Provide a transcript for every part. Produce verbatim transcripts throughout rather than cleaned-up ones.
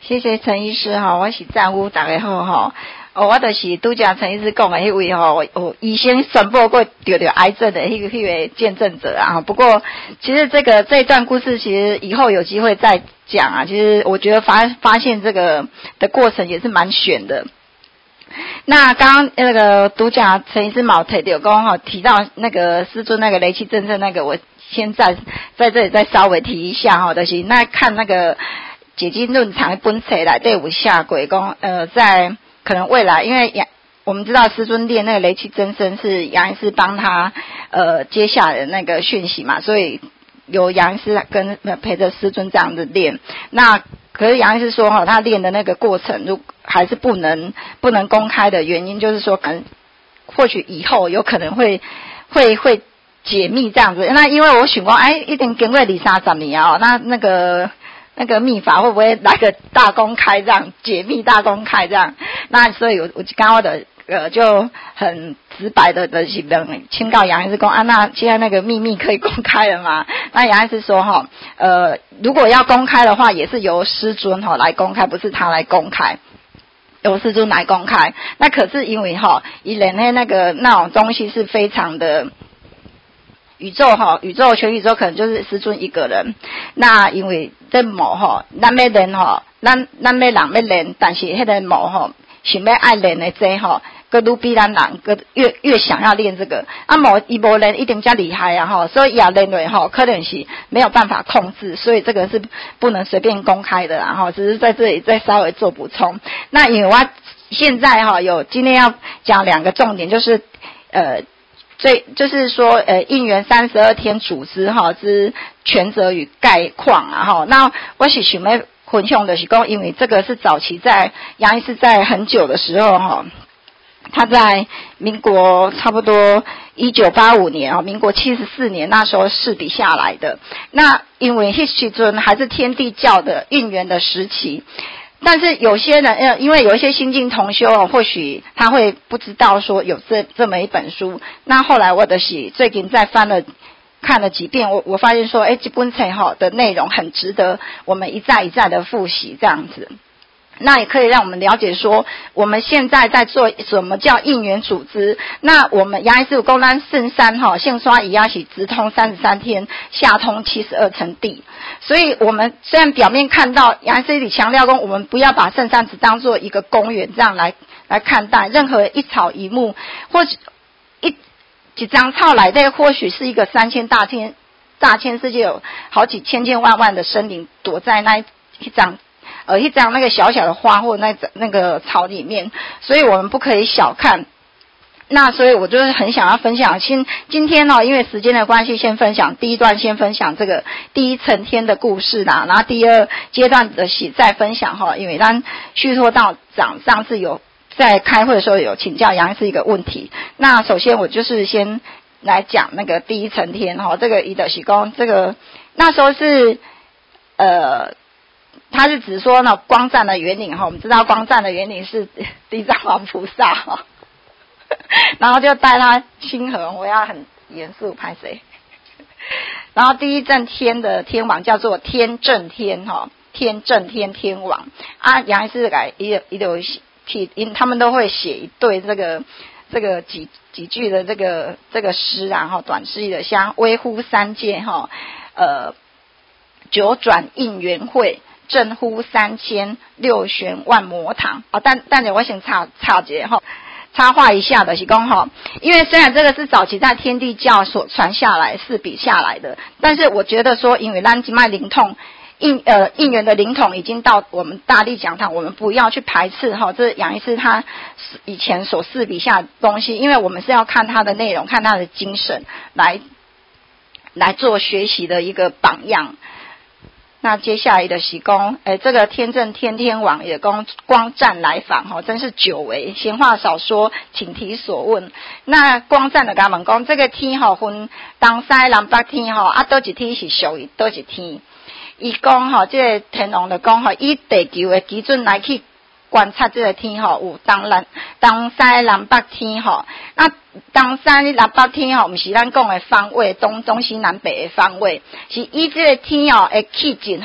谢谢陈医师哈，我是赞呼大家好哈。哦，我就是拄则陈医师讲的迄位吼，哦，医生宣布过得到癌症的迄个迄个见证者啊。不过，其实这个这一段故事，其实以后有机会再讲啊。其实我觉得发发现这个的过程也是蛮悬的。那刚刚那个独家陈医师毛提到讲哈，提到那个师尊那个雷气政策那个，我现在在这里再稍微提一下哈，就是那看那个解经论坛本册内底有下过讲，呃，在可能未来，因为杨我们知道师尊练那个雷气真身是杨医师帮他呃接下来的那个讯息嘛，所以由杨医师跟陪着师尊这样子练。那可是杨医师说哈，他练的那个过程，如还是不能不能公开的原因，就是说可能或许以后有可能会会会解密这样子。那因为我想过，哎，一定经过二三十年哦，那那个那个秘法会不会来个大公开这样解密大公开这样？那所以我我刚刚的呃就很直白的的去请告杨医师说啊，那现在那个秘密可以公开了吗？那杨医师说哈，呃，如果要公开的话，也是由师尊哈来公开，不是他来公开。由师尊来公开，那可是因为哈，以人类那个那种东西是非常的宇宙哈，宇宙全宇宙可能就是师尊一个人。那因为这魔哈，咱要练哈，咱咱要人要练，但是迄个魔哈，想要爱练的这哈，个愈比咱人个越越想要练这个，啊魔伊无练一定较厉害啊哈，所以也练落哈，可能是没有办法控制，所以这个是不能随便公开的啦哈，只是在这里再稍微做补充。那因为我现在哈有今天要讲两个重点，就是呃。最就是说，呃，应元三十二天组织哈之权责与概况啊哈。那我是想要分享的是讲，因为这个是早期在杨医师在很久的时候哈，他在民国差不多一九八五年啊，民国七十四年那时候试笔下来的。那因为迄时阵还是天地教的应元的时期。但是有些人，呃，因为有一些新进同修哦，或许他会不知道说有这这么一本书。那后来我的是最近再翻了看了几遍，我我发现说，哎，这本册哈的内容很值得我们一再一再的复习，这样子。那也可以让我们了解说，我们现在在做什么叫应元组织。那我们杨医师有公单圣山哈，线刷乙压喜直通三十三天，下通七十二层地。所以我们虽然表面看到杨医师里强调说，我们不要把圣山只当做一个公园这样来来看待，任何一草一木或者一几张草来的，或许是一个三千大千大千世界有好几千千万万的生灵躲在那一张。呃，一张那个小小的花或那那个草里面，所以我们不可以小看。那所以我就是很想要分享，今今天呢、哦，因为时间的关系，先分享第一段，先分享这个第一层天的故事啦，然后第二阶段的喜再分享哈，因为咱续托道长上次有在开会的时候有请教杨医师一个问题。那首先我就是先来讲那个第一层天哈，这个伊德喜公这个那时候是呃。他是指说呢，光赞的原理哈，我们知道光赞的原理是地藏王菩萨哈，然后就带他亲和，我要很严肃拍谁？然后第一正天的天王叫做天正天哈，天正天天王啊，杨医师改一一有体，他们都会写一对这个这个几几句的这个这个诗啊哈，短诗的像微乎三界哈，呃，九转应元会。正乎三千六玄万魔堂哦，但但是我想插插节哈，插话一下的是讲哈，因为虽然这个是早期在天地教所传下来四笔下来的，但是我觉得说，因为咱今麦灵通应呃应元的灵统已经到我们大力讲堂，我们不要去排斥哈，这杨医师他以前所四笔下的东西，因为我们是要看他的内容，看他的精神来来做学习的一个榜样。那接下来的喜公，诶，这个天正天天王也公光赞来访哈，真是久违。闲话少说，请提所问。那光赞的甲问讲，这个天哈分东西南北天哈，啊，倒一天是属于倒一天。伊讲哈，这个天王就讲哈，以地球的基准来去观察这个天哈，有东南东西南北天哈。那东西南北天吼，不是咱讲的方位，东东西南北的方位，是以这个天哦的气质吼，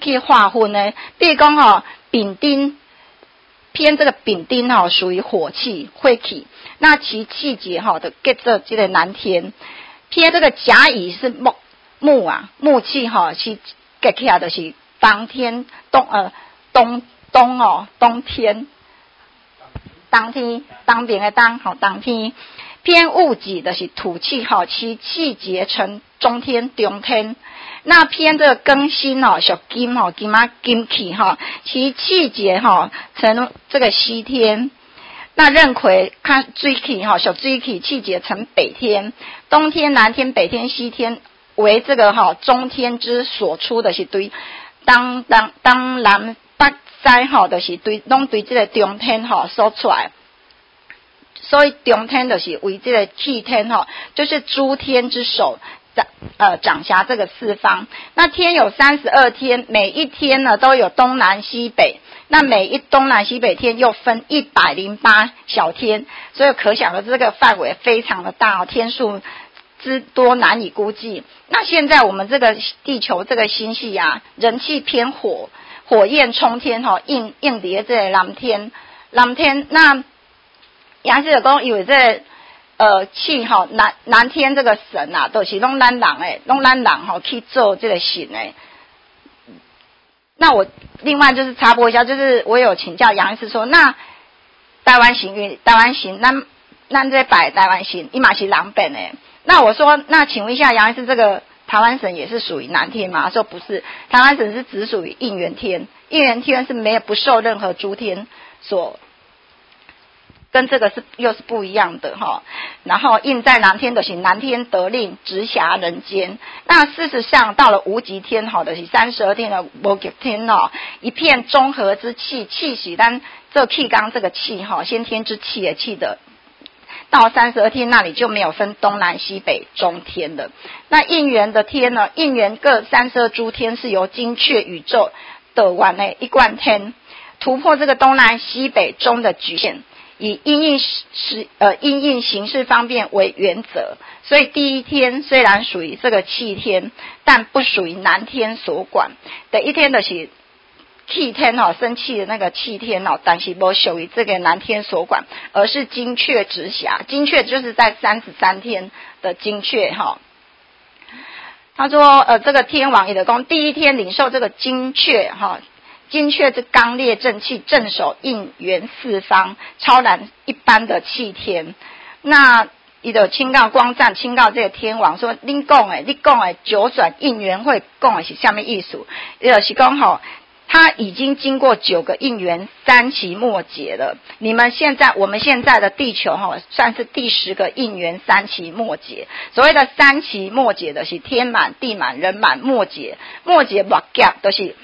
去划分呢？比如讲吼，丙丁偏这个丙丁吼属于火气晦气，那其气节吼就结做这个南天。偏这个甲乙是木木啊，木气吼是结起来就是当天冬呃冬冬哦冬天。当天当兵的当吼当天。偏戊己的是土气吼，其气节成中天中天。那偏这个庚辛哦，属金吼，金啊金气吼，其气节吼成这个西天。那壬癸看水气吼，属水气，气节成北天。东天、南天、北天、西天为这个吼中天之所出的是对，当当当南北西吼的是对，拢对这个中天吼所出来。所以中天就是为这个气天哈，就是诸天之首，掌呃掌辖这个四方。那天有三十二天，每一天呢都有东南西北。那每一东南西北天又分一百零八小天，所以可想而知这个范围非常的大，天数之多难以估计。那现在我们这个地球这个星系啊，人气偏火，火焰冲天哈，应应叠这个蓝天，蓝天那。杨师就讲，因为这个、呃气吼南南天这个神啊，都、就是拢咱人诶，拢咱人吼去做这个神诶。那我另外就是插播一下，就是我有请教杨医师说，那台湾神运，台湾神，咱咱这摆台湾神，伊嘛是人本诶。那我说，那请问一下杨医师，这个台湾神也是属于南天吗？他说不是，台湾神是只属于应元天，应元天是没有不受任何诸天所。跟这个是又是不一样的哈，然后应在南天的是南天得令直辖人间。那事实上到了无极天哈的是三十二天的无极天哦，一片中和之气，气息但这气缸这个气哈，先天之气也气的。到三十二天那里就没有分东南西北中天的。那应元的天呢，应元各三十二诸天是由精确宇宙的完内一贯天，突破这个东南西北中的局限。以因应时呃因应形式方便为原则，所以第一天虽然属于这个气天，但不属于南天所管。第一天的是气天哦，生气的那个气天哦，但是不属于这个南天所管，而是精确直辖。精确就是在三十三天的精确哈。他说呃这个天王也的宫第一天领受这个精确哈。精确之刚烈正气，镇守应元四方，超然一般的气天。那伊就清告光赞，清告这个天王说：“恁讲诶，你讲诶，九转应元会讲的是什么意思？伊就是讲吼，他已经经过九个应元三期末节了。你们现在，我们现在的地球吼，算是第十个应元三期末节。所谓的三期末节的是天满、地满、人满末节，末节末夹都是。”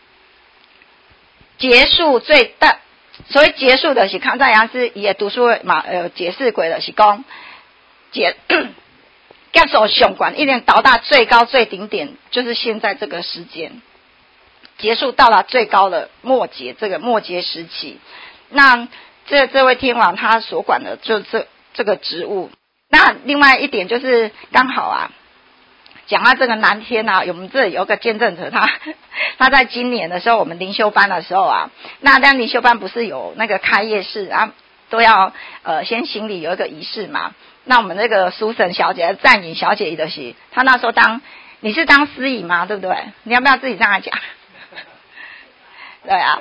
结束最大，所谓结束的是康在阳是也读书嘛，呃，解释过的是讲结结束上管一点到达最高最顶点，就是现在这个时间结束到达最高的末节，这个末节时期。那这这位天王他所管的就这这个职务。那另外一点就是刚好啊。讲到这个南天啊，我们这里有个见证者，他他在今年的时候，我们灵修班的时候啊，那当灵修班不是有那个开业式啊，都要呃先行礼有一个仪式嘛。那我们那个苏神小姐、赞颖小姐的是，她那时候当你是当司仪嘛，对不对？你要不要自己上来讲？对啊，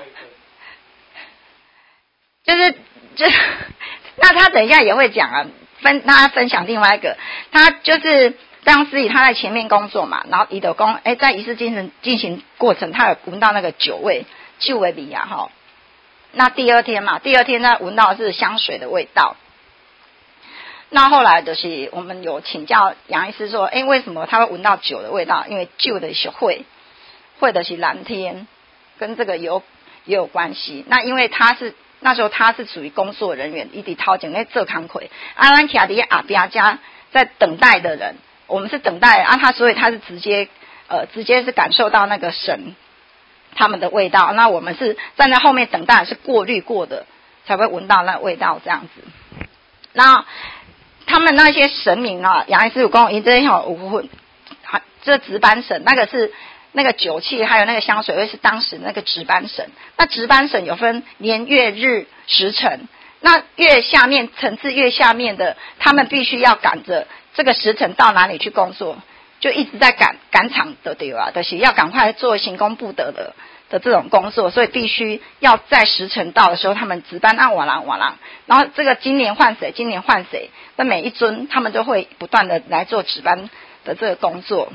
就是就那他等一下也会讲啊，分他分享另外一个，他就是。当司仪他在前面工作嘛，然后伊就讲，哎，在仪式进行进行过程，他有闻到那个酒味，酒味味啊哈。那第二天嘛，第二天他闻到的是香水的味道。那后来就是我们有请教杨医师说，哎，为什么他会闻到酒的味道？因为酒的是会，会的是蓝天，跟这个有也有关系。那因为他是那时候他是属于工作人员，伊伫头前咧做工课，啊，咱徛伫后边家在等待的人。我们是等待啊，他所以他是直接呃直接是感受到那个神他们的味道，那我们是站在后面等待，是过滤过的才会闻到那味道这样子。那他们那些神明啊，杨医师有跟我一直好五分，这值班神那个是那个酒器还有那个香水会是当时那个值班神。那值班神有分年月日时辰，那越下面层次越下面的，他们必须要赶着这个时辰到哪里去工作，就一直在赶赶场的对吧？就是要赶快做行功布德的的这种工作，所以必须要在时辰到的时候，他们值班按瓦郎瓦郎，然后这个今年换谁，今年换谁，那每一尊他们都会不断的来做值班的这个工作。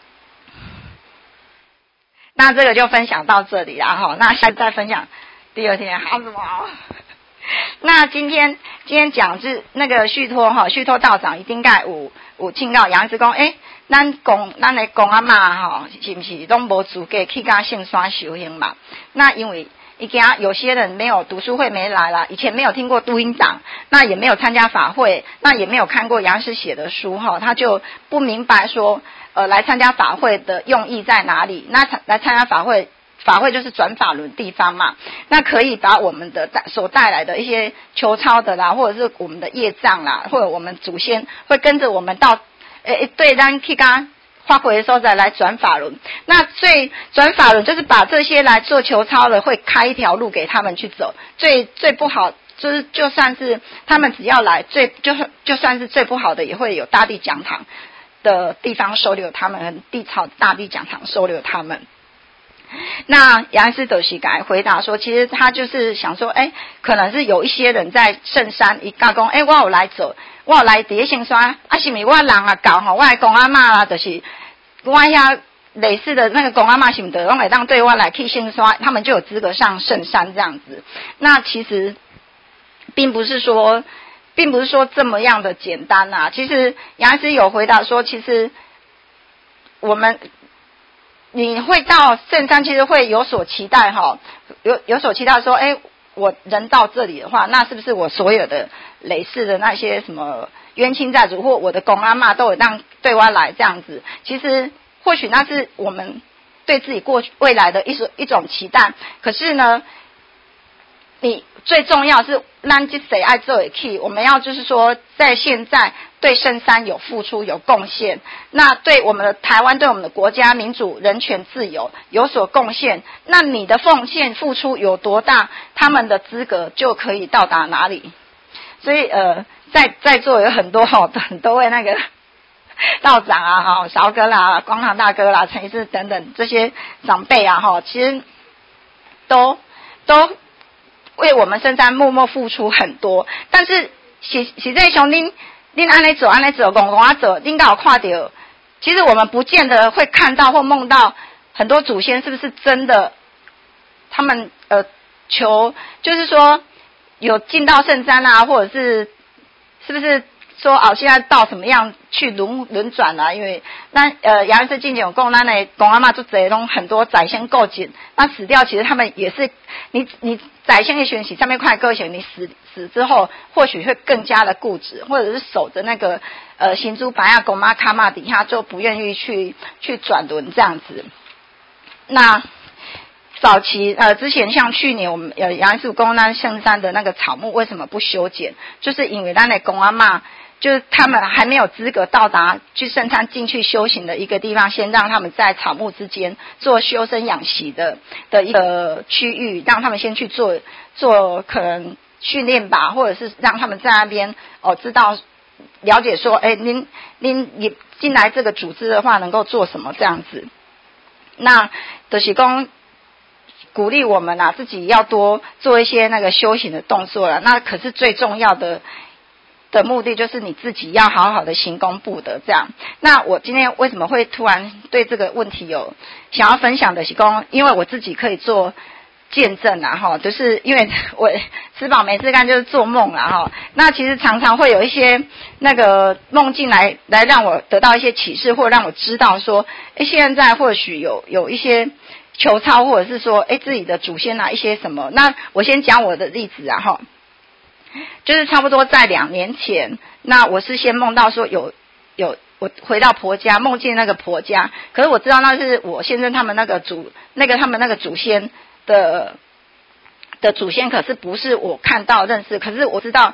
那这个就分享到这里啦哈，那下次再分享第二天还有什么？那今天今天讲是那个续托哈，续托道长一定该有有请教杨师公，诶，咱公咱的公阿嬷哈，是不是都无资格去甲圣山修行嘛？那因为已经有些人没有读书会没来啦，以前没有听过督音党，那也没有参加法会，那也没有看过杨师写的书哈，他就不明白说。呃，来参加法会的用意在哪里？那来参加法会，法会就是转法轮地方嘛。那可以把我们的带所带来的一些求超的啦，或者是我们的业障啦，或者我们祖先会跟着我们到，诶，对，咱去刚发挥的时候再来转法轮。那最转法轮就是把这些来做求超的，会开一条路给他们去走。最最不好就是，就算是他们只要来，最就是就算是最不好的，也会有大地讲堂的地方收留他们，地草大地讲堂收留他们。那杨师德西改回答说，其实他就是想说，哎，可能是有一些人在圣山一加工，哎，我有来走，我有来底下圣山，啊，是咪我人啊搞吼，我的公阿嬷啦，就是我遐类似的那个公阿嬷是不得，拢会当对我来去圣山，他们就有资格上圣山这样子。那其实并不是说。并不是说这么样的简单啊，其实杨师有回答说，其实我们你会到圣山，其实会有所期待哈，有有所期待说，哎，我人到这里的话，那是不是我所有的累世的那些什么冤亲债主或我的公阿嬷都有让对我来这样子？其实或许那是我们对自己过去未来的一种一种期待，可是呢，你最重要是让这谁爱做也去，我们要就是说在现在对圣山有付出有贡献，那对我们的台湾对我们的国家民主人权自由有所贡献，那你的奉献付出有多大，他们的资格就可以到达哪里。所以呃在在座有很多哈很多位那个道长啊哈韶哥啦光堂大哥啦陈医师等等这些长辈啊哈，其实都都为我们圣山默默付出很多，但是实实在上恁恁安尼走安尼走公公啊走，恁刚有看到，其实我们不见得会看到或梦到很多祖先是不是真的，他们呃求就是说有进到圣山啊，或者是是不是说哦现在到什么样去轮轮转啊？因为那呃杨医师进前有讲，咱的公阿嬷做这种很多宰相构建，那死掉其实他们也是你你宰相的选习上面快个性，你死死之后或许会更加的固执，或者是守着那个呃行珠白亚公妈卡玛底下就不愿意去去转轮这样子。那早期呃之前像去年我们呃杨医师公咱圣山的那个草木为什么不修剪，就是因为咱的公阿嬷就是他们还没有资格到达去圣山进去修行的一个地方，先让他们在草木之间做修身养息的的一个区域，让他们先去做做可能训练吧，或者是让他们在那边哦知道了解说，哎，您您你进来这个组织的话能够做什么这样子。那就是说鼓励我们啊自己要多做一些那个修行的动作了。那可是最重要的的目的就是你自己要好好的行功布德这样。那我今天为什么会突然对这个问题有想要分享的是说，因为我自己可以做见证啊哈，就是因为我吃饱没事干就是做梦啦哈。那其实常常会有一些那个梦境来来让我得到一些启示，或者让我知道说，哎，现在或许有有一些求超，或者是说，哎，自己的祖先啊一些什么。那我先讲我的例子啊哈。就是差不多在两年前，那我是先梦到说有有我回到婆家，梦见那个婆家，可是我知道那是我先生他们那个祖那个他们那个祖先的的祖先，可是不是我看到认识，可是我知道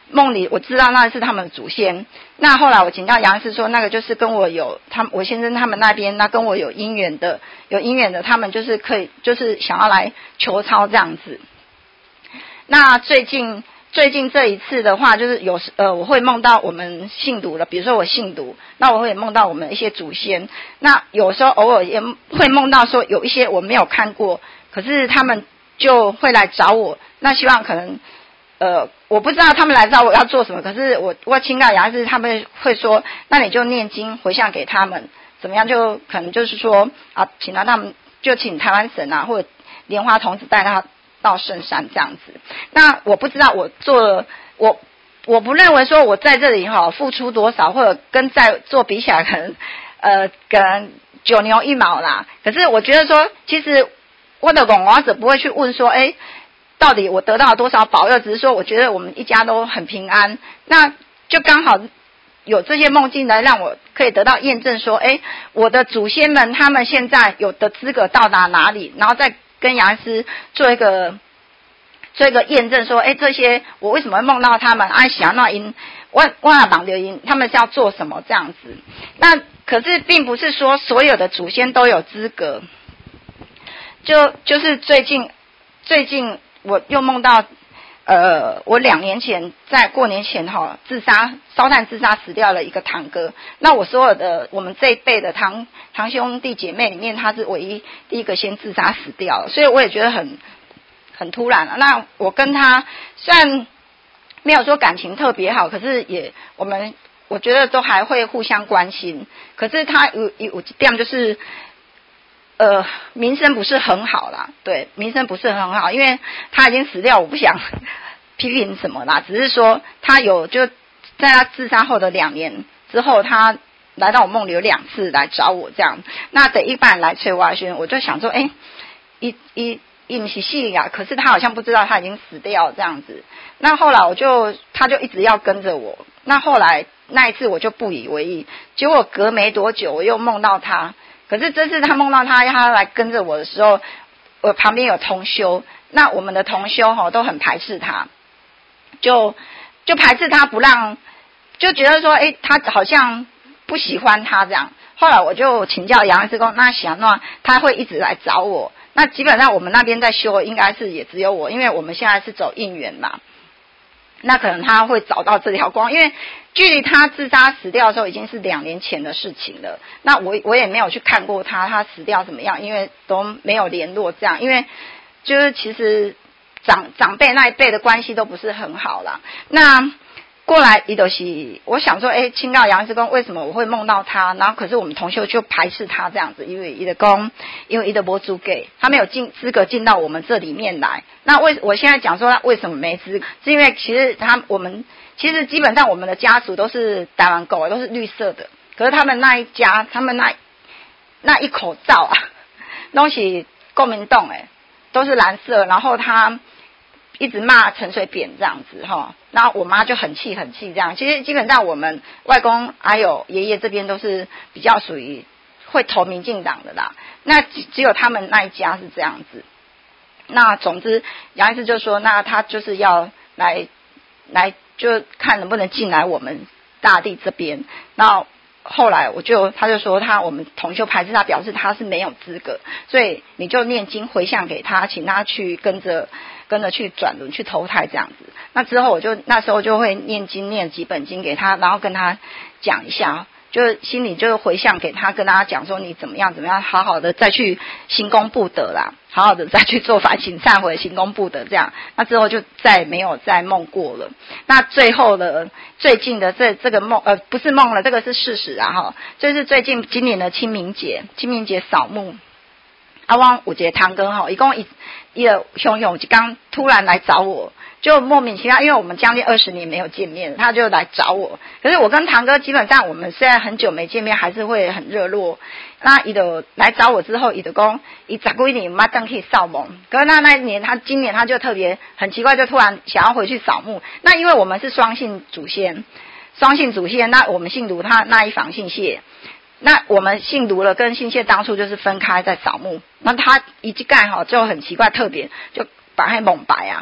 梦里我知道那是他们的祖先。那后来我请教杨医师说，那个就是跟我有他们我先生他们那边那跟我有姻缘的有姻缘的，他们就是可以就是想要来求超这样子。那最近最近这一次的话，就是有呃我会梦到我们信徒了，比如说我信徒，那我会梦到我们一些祖先。那有时候偶尔也会梦到说有一些我没有看过，可是他们就会来找我，那希望可能呃我不知道他们来找我要做什么，可是我我请教杨医师他们会说，那你就念经回向给他们，怎么样，就可能就是说啊，请到他们就请台湾神啊或者莲花童子带他到圣山这样子。那我不知道我做了，我我不认为说我在这里哈付出多少，或者跟在做比起来可能呃可能九牛一毛啦。可是我觉得说，其实我的广王者不会去问说，哎，到底我得到了多少保佑，只是说我觉得我们一家都很平安。那就刚好有这些梦境来让我可以得到验证说，哎，我的祖先们他们现在有的资格到达哪里，然后再跟杨医师做一个做一个验证说，哎，这些我为什么会梦到他们？啊，想那因万万榜流因，他们是要做什么这样子？那可是并不是说所有的祖先都有资格。就就是最近最近我又梦到，呃，我两年前在过年前哈自杀烧炭自杀死掉了一个堂哥。那我所有的我们这一辈的堂堂兄弟姐妹里面，他是唯一第一个先自杀死掉了，所以我也觉得很很突然了。那我跟他虽然没有说感情特别好，可是也我们我觉得都还会互相关心。可是他有有这样就是。呃，名声不是很好啦，对，名声不是很好，因为他已经死掉，我不想批评什么啦，只是说他有就在他自杀后的两年之后，他来到我梦里有两次来找我这样，那等一般人来催我宣，我就想说，哎，一一一不是戏呀，可是他好像不知道他已经死掉这样子，那后来我就他就一直要跟着我，那后来那一次我就不以为意，结果隔没多久我又梦到他。可是这次他梦到他，他来跟着我的时候，我旁边有同修，那我们的同修哈都很排斥他，就就排斥他不让，就觉得说，哎，他好像不喜欢他这样。后来我就请教杨医师公，那想那他会一直来找我，那基本上我们那边在修，应该是也只有我，因为我们现在是走应援嘛。那可能他会找到这条光，因为距离他自杀死掉的时候已经是两年前的事情了。那我我也没有去看过他，他死掉怎么样，因为都没有联络这样。因为就是其实长长辈那一辈的关系都不是很好啦。那过来伊都是，我想说，哎，请教杨医师公，为什么我会梦到他？然后可是我们同修就排斥他这样子，因为伊的公，因为伊的博主给他没有进资格进到我们这里面来。那为我现在讲说他为什么没资格，是因为其实他我们其实基本上我们的家属都是台湾狗，都是绿色的，可是他们那一家，他们那那一口罩啊，东西国民党哎，都是蓝色，然后他一直骂陈水扁这样子哈，然后我妈就很气很气这样。其实基本上我们外公还有爷爷这边都是比较属于会投民进党的啦，那只有他们那一家是这样子。那总之杨医师就说，那他就是要来来就看能不能进来我们大地这边。那后来我就他就说他我们同修排斥他，表示他是没有资格，所以你就念经回向给他，请他去跟着跟着去转轮去投胎这样子。那之后我就那时候就会念经念几本经给他，然后跟他讲一下，就心里就回向给他，跟他讲说你怎么样怎么样，好好的再去行功布德啦，好好的再去做反省忏悔行功布德这样。那之后就再没有再梦过了。那最后的最近的这这个梦呃不是梦了，这个是事实啊哈，就是最近今年的清明节，清明节扫墓。啊，我有一个堂哥吼，一共一一个熊熊就刚突然来找我，就莫名其妙，因为我们将近二十年没有见面，他就来找我。可是我跟堂哥基本上我们虽然很久没见面，还是会很热络。那伊就来找我之后，伊就讲，伊十几年没登去扫墓，可是那那一年他今年他就特别很奇怪，就突然想要回去扫墓。那因为我们是双姓祖先，双姓祖先，那我们姓卢，他那一房姓谢。那我们姓卢了跟姓谢当初就是分开在扫墓，那他一盖哈就很奇怪特别，就把他蒙白啊，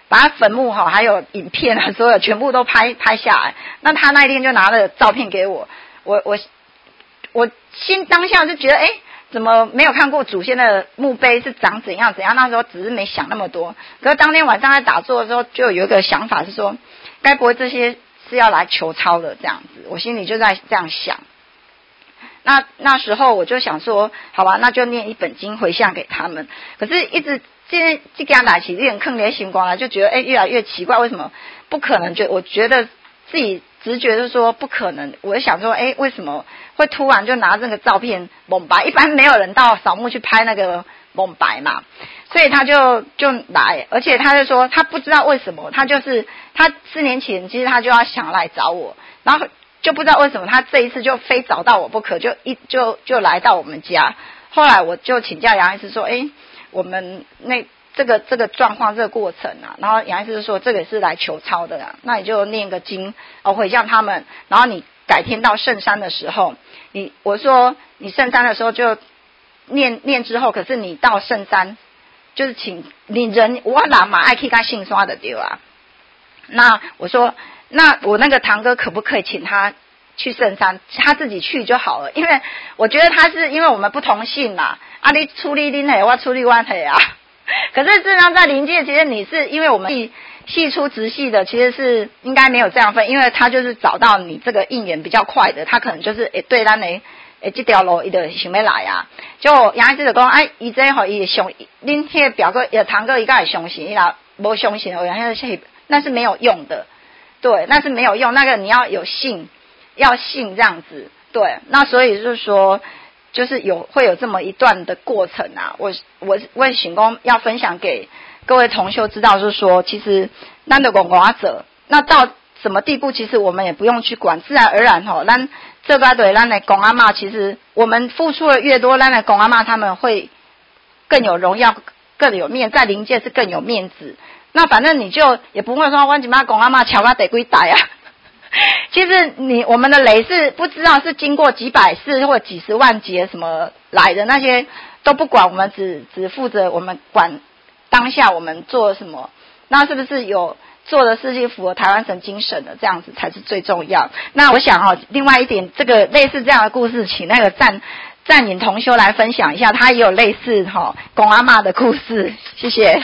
把他坟墓哈还有影片啊，所有全部都拍拍下来。那他那一天就拿了照片给我，我我我心当下就觉得，哎，怎么没有看过祖先的墓碑是长怎样怎样？那时候只是没想那么多。可是当天晚上在打坐的时候，就有一个想法是说，该不会这些是要来求抄的这样子？我心里就在这样想。那那时候我就想说，好吧，那就念一本经回向给他们。可是，一直现在这给他打起有点坑连星光来，就觉得哎越来越奇怪，为什么不可能？就我觉得自己直觉是说不可能。我就想说，哎，为什么会突然就拿这个照片蒙白？一般没有人到扫墓去拍那个蒙白嘛，所以他就就来，而且他就说他不知道为什么，他就是他四年前其实他就要想来找我，然后。就不知道为什么他这一次就非找到我不可，就一就就来到我们家。后来我就请教杨医师说，哎，我们那这个这个状况这个过程啊，然后杨医师说这个是来求抄的啊，那你就念个经哦回向他们，然后你改天到圣山的时候，你我说你圣山的时候就念念之后，可是你到圣山就是请你人我喇嘛爱去他姓刷的丢啊，那我说。那我那个堂哥可不可以请他去圣山，他自己去就好了？因为我觉得他是因为我们不同姓嘛，啊你出力拎黑，我出力弯黑啊。可是事实上在灵界，其实你是因为我们系系出直系的，其实是应该没有这样分，因为他就是找到你这个应援比较快的，他可能就是诶对咱的诶这条路伊就想要来啊。就杨医师就讲，哎，伊这吼伊相，恁迄个表哥也堂哥伊该会相信，伊若无相信，我杨医那是没有用的。对，那是没有用。那个你要有信，要信这样子。对，那所以就是说，就是有会有这么一段的过程啊。我我我想讲要分享给各位同修知道，就是说，其实咱的公公者，那到什么地步，其实我们也不用去管，自然而然吼，咱这个对咱的公阿嬷，其实我们付出的越多，咱的公阿嬷他们会更有荣耀，更有面，在灵界是更有面子。那反正你就也不会说，我今妈公阿嬷瞧他得归逮啊。其实你我们的雷是不知道是经过几百世或几十万劫什么来的，那些都不管，我们只只负责我们管当下我们做什么，那是不是有做的事情符合台湾神精神的，这样子才是最重要。那我想哦，另外一点，这个类似这样的故事，请那个赞赞引同修来分享一下，他也有类似哈公阿嬷的故事，谢谢。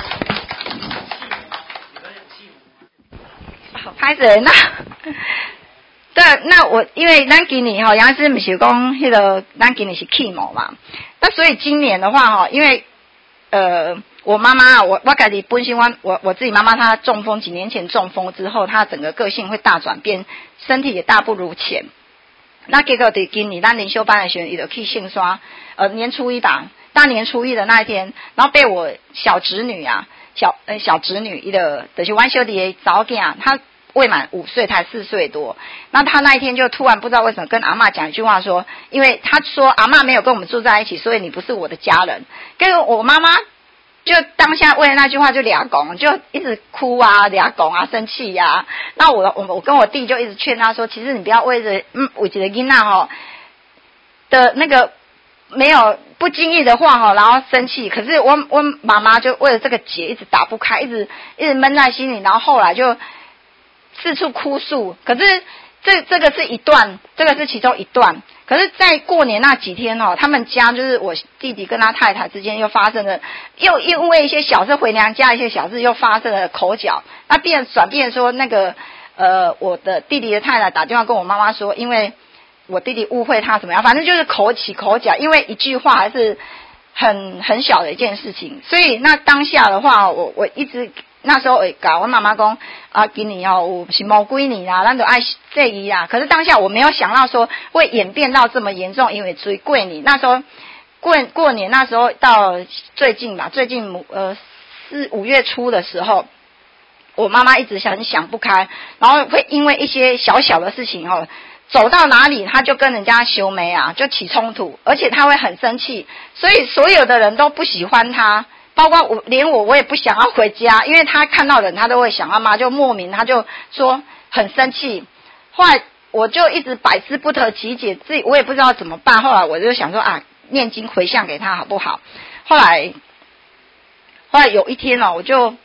拍子那对，那我因为咱今年哈，杨师不是讲迄个咱今年是 chemo 嘛，那所以今年的话哈，因为呃我妈妈我我家己本身我我我自己妈妈她中风，几年前中风之后，她整个个性会大转变，身体也大不如前。那结果伫今年咱灵修班的学员伊就去信刷，呃年初一吧，大年初一的那一天，然后被我小侄女啊。小呃小侄女一个就是阮小弟的早囝，她未满五岁，才四岁多。那她那一天就突然不知道为什么跟阿嬷讲一句话说，因为她说阿嬷没有跟我们住在一起，所以你不是我的家人。跟住我妈妈就当下为了那句话就俩拱，就一直哭啊，俩拱啊，生气呀、啊。那我我我跟我弟就一直劝她说，其实你不要为着嗯，我觉得囡仔吼的那个。没有不经意的话哈，然后生气。可是我我妈妈就为了这个结一直打不开，一直一直闷在心里，然后后来就四处哭诉。可是这这个是一段，这个是其中一段。可是，在过年那几天哦，他们家就是我弟弟跟他太太之间又发生了，又因为一些小事回娘家一些小事又发生了口角，那变转变说那个呃我的弟弟的太太打电话跟我妈妈说，因为。我弟弟误会他怎么样，反正就是口起口角，因为一句话还是很很小的一件事情。所以那当下的话，我我一直那时候会搞我妈妈讲啊，今年哦是某几年啦，咱就爱这一啦。可是当下我没有想到说会演变到这么严重，因为追过年那时候过过年那时候到最近吧，最近呃四五月初的时候，我妈妈一直很想不开，然后会因为一些小小的事情哦。走到哪里他就跟人家修眉啊，就起冲突，而且他会很生气，所以所有的人都不喜欢他，包括我，连我我也不想要回家，因为他看到人他都会想要骂，就莫名他就说很生气。后来我就一直百思不得其解，自己我也不知道怎么办。后来我就想说啊，念经回向给他好不好？后来后来有一天哦，我就。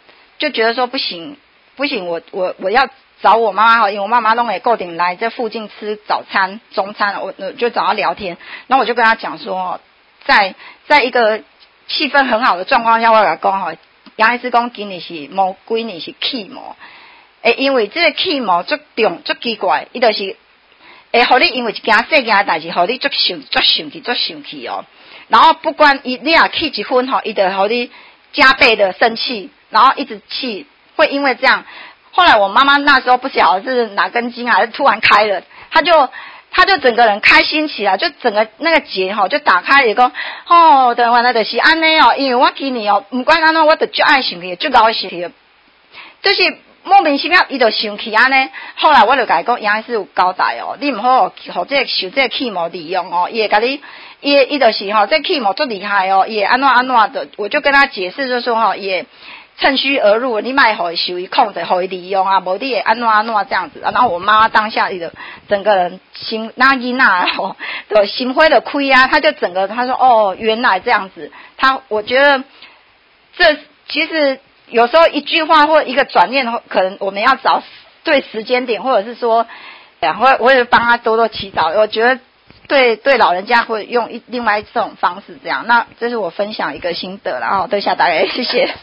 就觉得说不行不行，我我我要找我妈妈哈，因为我妈妈都会固定来这附近吃早餐、中餐，我我就找她聊天，然后我就跟她讲说，在在一个气氛很好的状况下，我来讲哈，杨医师讲今年是某几年是气魔，诶，因为这个气魔足重足奇怪，伊就是会互你因为一件细件的代志，互你足生足生气足生气哦。然后不管伊你啊气一分吼，伊就互你加倍的生气，然后一直气，会因为这样。后来我妈妈那时候不晓得是哪根筋还是突然开了，她就她就整个人开心起来，就整个那个结吼就打开，伊讲哦，等原来就是安尼哦，因为我今年哦，不管安怎我都足爱生气，足高兴气，就是莫名其妙伊就生气安尼。后来我就甲伊讲，杨医师有交代哦，你毋好互这个受这个气魔利用哦，伊会甲你，伊伊就是吼，这气魔足厉害哦，伊会安怎安怎的，我就跟他解释就说吼，伊趁虚而入，你莫互伊受伊控制，互伊利用啊，无你会安怎安怎这样子。啊、然后我妈妈当下伊就整个人心那囡仔吼，的心灰的亏啊，他就整个他说哦，原来这样子。他我觉得这其实有时候一句话或一个转念，可能我们要找对时间点，或者是说，我我也帮他多多祈祷。我觉得对对老人家会用一另外这种方式这样。那这是我分享一个心得，然后对下大家谢谢。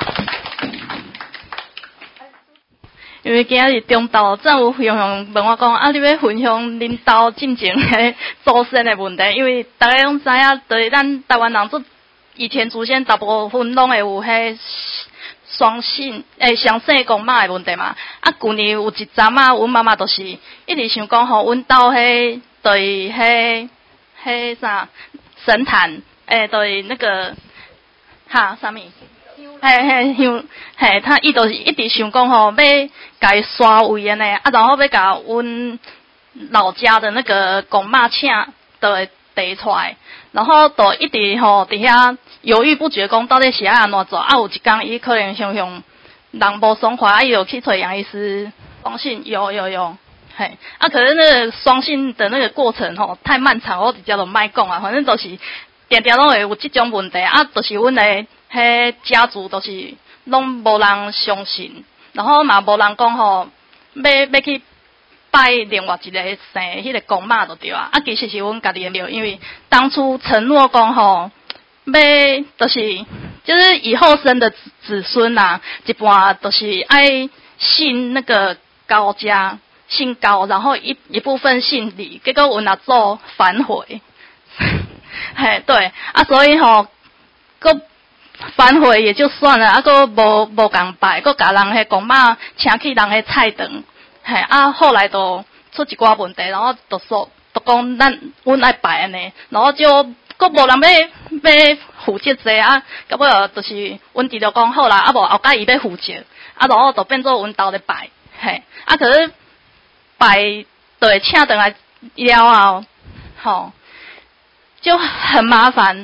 因为今日中昼政府雄雄问我讲，啊，你要分享恁兜进前的祖先的问题，因为大家拢知影，对咱台湾人做以前祖先大部分拢会有迄双姓诶双姓公妈的问题嘛。啊，旧年有一阵啊，阮妈妈就是一直想讲吼，阮兜迄对迄迄啥神坛诶，对那个哈啥物？嘿嘿，像嘿，他伊就是一直想讲吼，要甲伊刷位安尼，啊，然后要甲阮老家的那个公妈请就会提出来，然后就一直吼伫遐犹豫不决，讲到底是要安怎做。啊，有一天伊可能想想人无爽快，啊，伊有去找杨医师双信，有有有，嘿，啊，可是那个双信的那个过程吼太漫长，我直接就莫讲啊，反正就是定定拢会有即种问题，啊，就是阮的。迄家族都是拢无人相信，然后嘛无人讲吼，要要去拜另外一个姓迄个公妈就对啊。啊，其实是阮家己的庙，因为当初承诺讲吼，要就是就是以后生的子子孙啊，一半都是爱信那个高家，姓高，然后一一部分姓李，结果阮阿祖反悔，嘿，对啊，所以吼，个。反悔也就算了，啊，佫无无共拜，佫甲人迄公妈请去人迄菜场，嘿，啊，后来都出一寡问题，然后就说，就讲咱阮爱拜安尼，然后就佫无人要要负责这啊，到尾就是阮弟就讲好啦，啊无后摆伊要负责，啊，然后就变做阮兜咧拜，嘿，啊，可是拜就会请转来了后，吼，就很麻烦。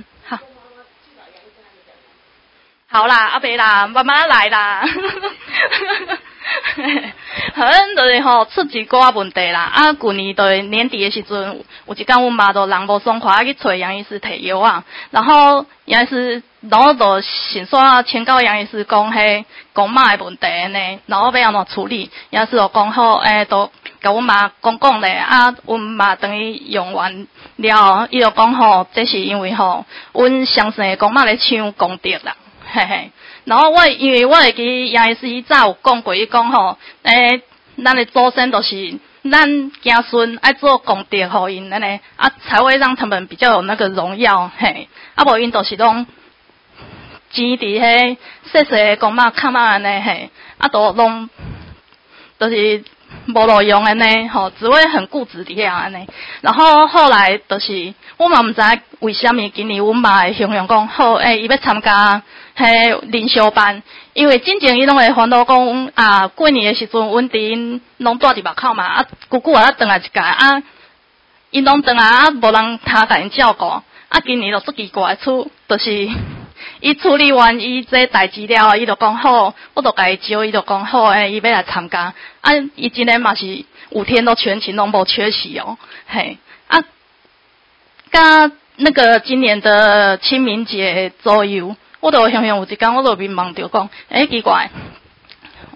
好啦，阿伯啦，慢慢来啦。反正就是吼出一寡问题啦。啊，旧年对年底的时阵，有一天阮妈就人无爽快，去找杨医师摕药啊。然后杨医师，然后就先煞请教杨医师讲迄公妈的问题呢，然后要安怎处理。杨医师就讲好，诶、欸，就甲阮妈讲讲咧。啊，阮妈等于用完了，伊就讲吼，这是因为吼，阮相生的公妈咧抢功德啦。嘿嘿，然后我因为我会记杨医师伊早有讲过，伊讲吼，诶，咱的祖先都是咱子孙爱做功德互因安尼，啊，才会让他们比较有那个荣耀，嘿，啊无因都是拢钱伫迄细细的公妈卡嘛安尼嘿，啊都拢都是无路用安尼吼，只会很固执伫遐安尼，然后后来就是我嘛毋知为虾米今年阮妈会想想讲好，诶，伊要参加。迄灵修班，因为之前伊拢会烦恼讲啊，过年的时阵，阮伫因拢住伫目口嘛，啊，久久啊转来一届，啊，因拢转来啊，无人他甲因照顾，啊，今年就足奇怪处，就是伊处理完伊这代志了，伊就讲好，我就甲伊招，伊就讲好，诶，伊要来参加，啊，伊今年嘛是五天都全勤，拢无缺席哦，嘿，啊，甲那个今年的清明节左右。我就想想有一天，我就迷茫着讲，诶、欸，奇怪，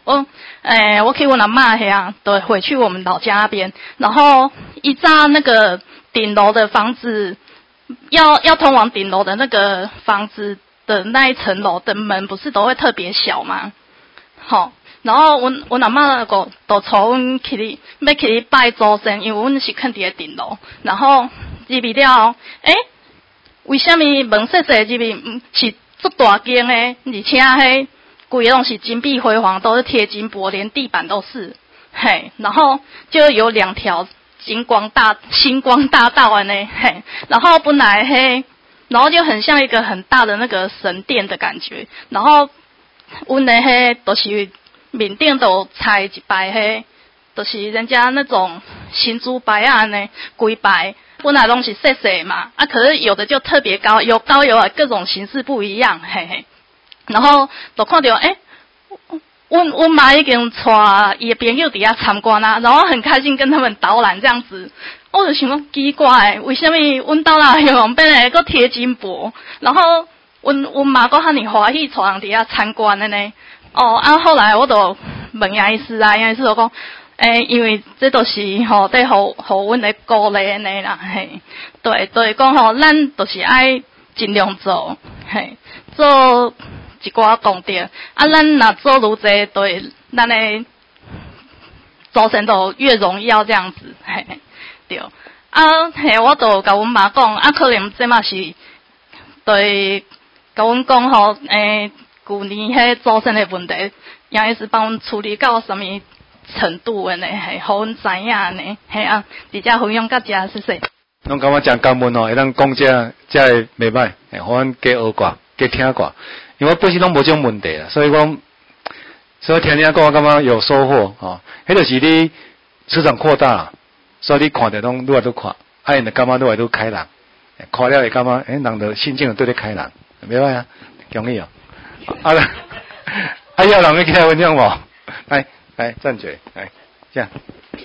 我诶，我去我阿嬷遐，对，回去我们老家那边，然后一扎那个顶楼的房子，要要通往顶楼的那个房子的那一层楼的门，不是都会特别小吗？好，然后阮阮阿嬷个都带阮去哩，要去哩拜祖先，因为阮是囥伫个顶楼，然后入去了，诶，为什么门细细入去嗯是足大间诶？而且迄规个拢是金碧辉煌，都是贴金箔，连地板都是，嘿，然后就有两条金光大星光大道安尼，嘿，然后本来嘿，然后就很像一个很大的那个神殿的感觉，然后阮的迄都是面顶都插一排迄，都是人家那种新珠白啊安尼，规排本来拢是细细嘛，啊，可是有的就特别高，有高有矮，各种形式不一样，嘿嘿。然后就看到，诶，阮阮妈已经带伊的朋友伫遐参观啊，然后很开心跟他们导览这样子。我就想讲奇怪，为什么阮兜啦用边个搁贴金箔？然后阮阮妈搁遐尼欢喜，带人伫遐参观的呢。哦，啊，后来我就问杨医师啊，杨医师就讲，诶，因为这都是吼，得互互阮的鼓励安尼啦，嘿，对对，讲吼，咱都是爱尽量做，嘿，做一寡功德，啊，咱若做愈济，对咱的祖先都越荣耀这样子，嘿，对，啊，嘿，我就甲阮妈讲，啊，可能这嘛是对甲阮讲吼，诶。旧年迄祖先的问题，杨医师帮阮处理到什么程度的呢？系，互阮知影呢？系啊，直接分享甲遮，谢谢。 拢感觉真感恩哦，会当讲遮遮会袂歹，诶，互阮加学过，加听过。因为我本身拢无种问题啦，所以讲，所以听你讲，我感觉有收获哦。迄就是你市场扩大啦，所以你看着拢愈来愈看，啊，因就感觉愈来愈开朗，看了会感觉，诶，人就心境就对咧开朗，袂歹啊，容易哦。啊啦，啊要人要其他分享无？来来，赞觉，来，这样。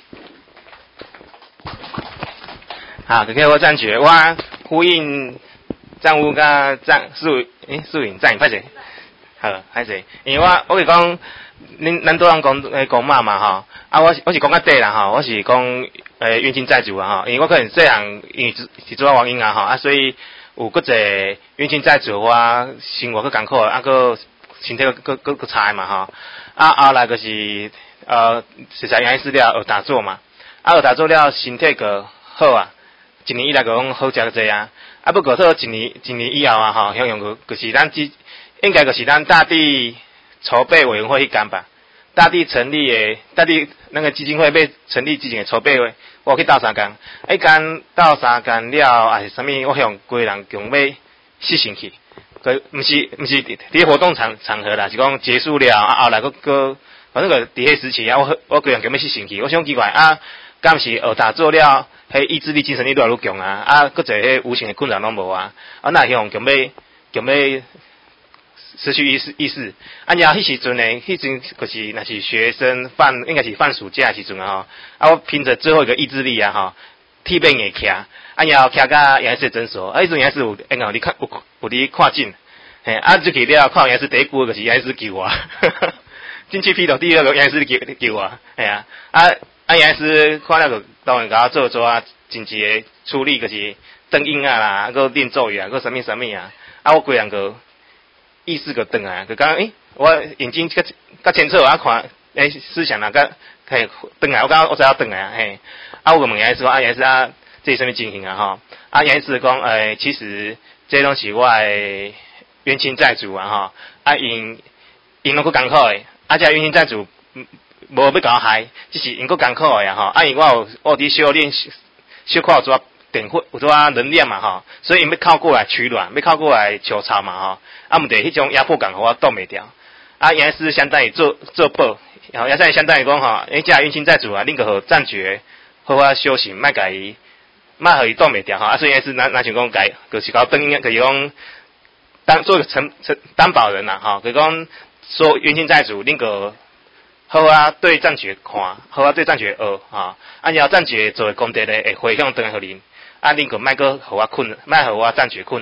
好，可以我赞觉，我呼应战务甲战素诶素影战，歹势，好，歹势，因为我我是讲，恁咱都人讲诶讲嘛嘛吼，啊我是我是讲较短啦吼，我是讲诶冤亲债主啊吼，因为我可能细汉因为是做原因啊吼，啊所以。有搁一冤亲债主，我生活搁艰苦，啊，搁身体搁搁搁差嘛吼，啊后来就是呃，实在杨医师了学打坐嘛，啊学打坐了身体个好啊，一年以来个讲好食个济啊，啊不过说一年一年以后啊吼，向用个就是咱只应该就是咱大地筹备委员会迄间吧，大地成立诶，大地那个基金会要成立之前诶筹备会。我去斗三工，一工斗三工了，还是啥物？我向规人共要失神去，佮毋是毋是伫活动场场合啦，是讲结束了啊后来佮佮，反正个伫迄时期啊，我我规人共要失神去。我想奇怪啊，敢是学打做了，迄意志力、精神力愈来愈强啊，啊，佮一迄无形的困扰拢无啊，啊，那向共要共要失去意识意识。啊，然后迄时阵呢，迄阵就是若是学生放，应该是放暑假的时阵啊吼，啊，我凭着最后一个意志力啊吼，铁面硬徛，啊，然后徛到杨医师诊所，啊，迄阵杨医师有，应该有你看有有你看诊，嘿，啊，入去了看杨医师第一句就是杨医师救我，进去批斗第二个杨医师救救我，嘿啊，啊啊杨医师看了个当然甲我做做啊，真济个处理就是灯音啊啦，佮练咒语啊，佮啥物啥物啊，啊，我规人个。意识个转来，就讲诶，我眼睛较较清楚，我看诶思想啊，较嘿转来，我感觉我知影转来啊，嘿，啊，我问杨医师，啊杨医师啊，这是什么情形啊？吼，啊杨医师讲，诶，其实这拢是我诶冤亲债主啊，吼，啊因因拢够艰苦诶，啊这冤亲债主无要甲我害，只是因够艰苦诶啊，吼，啊因我有我伫修炼小可有做电火有做能量嘛，吼，所以因要靠过来取暖，要靠过来求草嘛，吼。啊，毋得迄种压迫感，互我挡袂掉。啊，原来是相当于做做报，然后也相相当于讲吼，诶，这冤亲债主啊，恁个互暂绝，好好修行，莫甲伊，莫互伊挡袂掉吼。啊，所以也是拿拿像讲改，就是讲等于就是讲当做个承承担保人啦，吼，就是讲说冤亲债主恁个好啊对暂绝看，好啊对暂绝学吼，啊，然后暂绝做功德咧，会回向转来互恁，啊，恁个莫个互我困，莫互我暂绝困扰。